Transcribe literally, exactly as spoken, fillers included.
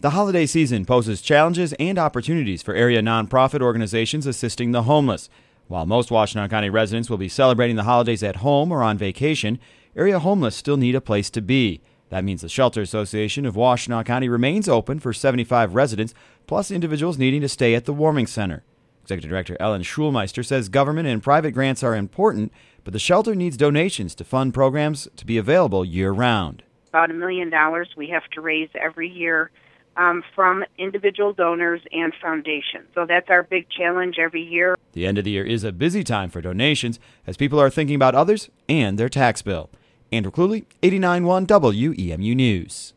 The holiday season poses challenges and opportunities for area nonprofit organizations assisting the homeless. While most Washtenaw County residents will be celebrating the holidays at home or on vacation, area homeless still need a place to be. That means the Shelter Association of Washtenaw County remains open for seventy-five residents, plus individuals needing to stay at the warming center. Executive Director Ellen Schulmeister says government and private grants are important, but the shelter needs donations to fund programs to be available year-round. About a million dollars we have to raise every year um, from individual donors and foundations. So that's our big challenge every year. The end of the year is a busy time for donations as people are thinking about others and their tax bill. Andrew Cluley, eighty-nine point one W E M U News.